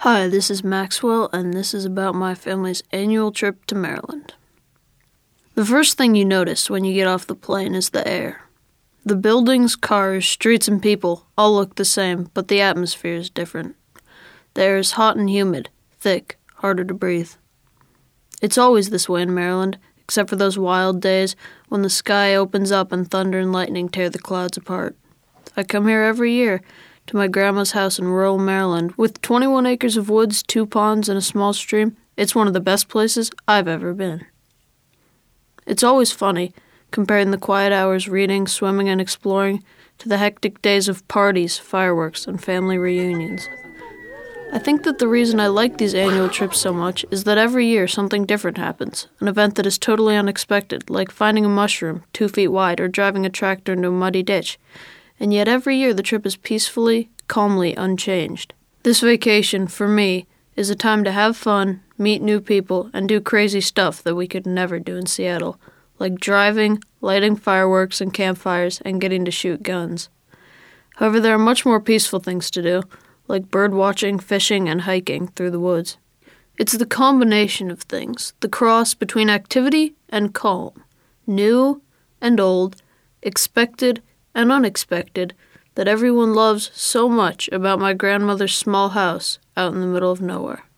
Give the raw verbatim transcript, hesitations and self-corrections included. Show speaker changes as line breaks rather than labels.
Hi, this is Maxwell, and this is about my family's annual trip to Maryland. The first thing you notice when you get off the plane is the air. The buildings, cars, streets, and people all look the same, but the atmosphere is different. The air is hot and humid, thick, harder to breathe. It's always this way in Maryland, except for those wild days when the sky opens up and thunder and lightning tear the clouds apart. I come here every year, to my grandma's house in rural Maryland. With twenty-one acres of woods, two ponds, and a small stream, it's one of the best places I've ever been. It's always funny, comparing the quiet hours reading, swimming, and exploring to the hectic days of parties, fireworks, and family reunions. I think that the reason I like these annual trips so much is that every year something different happens, an event that is totally unexpected, like finding a mushroom two feet wide or driving a tractor into a muddy ditch. And yet every year the trip is peacefully, calmly unchanged. This vacation, for me, is a time to have fun, meet new people, and do crazy stuff that we could never do in Seattle, like driving, lighting fireworks and campfires, and getting to shoot guns. However, there are much more peaceful things to do, like bird watching, fishing, and hiking through the woods. It's the combination of things, the cross between activity and calm, new and old, expected and unexpected, that everyone loves so much about my grandmother's small house out in the middle of nowhere.